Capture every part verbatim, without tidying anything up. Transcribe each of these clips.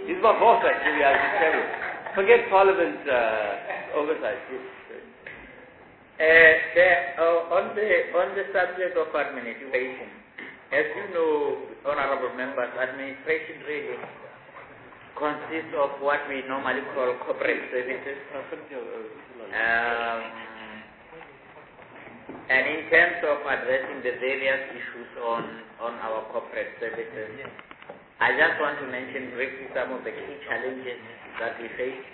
He's my boss, actually, I can tell you. Forget Parliament uh, oversight. Uh, the, uh, on the on the subject of administration, as you know, honorable members, administration really consists of what we normally call corporate services. Um, and in terms of addressing the various issues on, on our corporate services, I just want to mention briefly some of the key challenges that we face.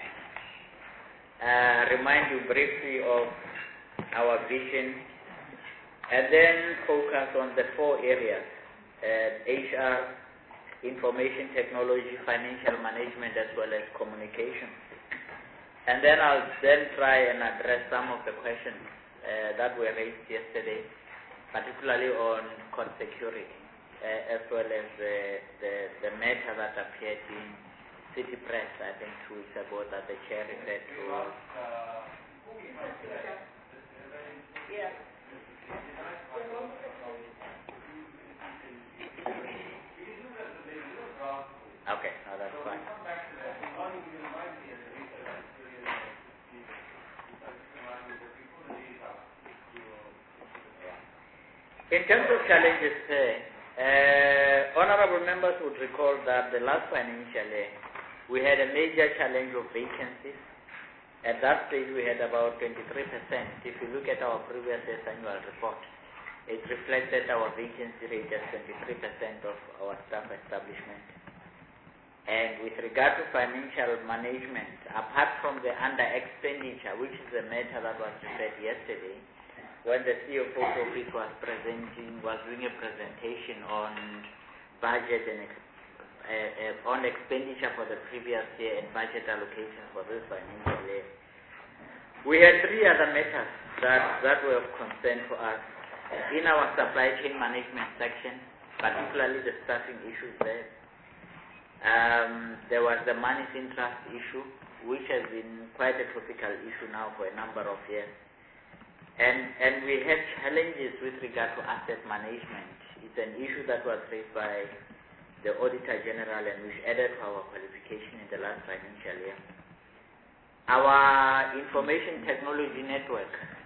Uh, remind you briefly of our vision, and then focus on the four areas: uh, H R, information technology, financial management, as well as communication. And then I'll then try and address some of the questions uh, that were raised yesterday, particularly on code security, uh, as well as the, the, the matter that appeared in City Press, I think two weeks ago, that the chair referred to. Yeah. Okay, no, that's fine. In terms of challenges, uh, honorable members would recall that the last financial year we had a major challenge of vacancies. At that stage, we had about twenty-three percent. If you look at our previous year's annual report, it reflected our vacancy rate as twenty-three percent of our staff establishment. And with regard to financial management, apart from the under-expenditure, which is the matter that was referred yesterday, when the C F O's office was presenting, was doing a presentation on budget and ex Uh, uh, on expenditure for the previous year and budget allocation for this financial year. We had three other matters that, that were of concern for us. In our supply chain management section, particularly the staffing issues there, um, there was the money's interest issue, which has been quite a topical issue now for a number of years. And, and we had challenges with regard to asset management. It's an issue that was raised by the Auditor General, and which added to our qualification in the last financial year. Our information technology network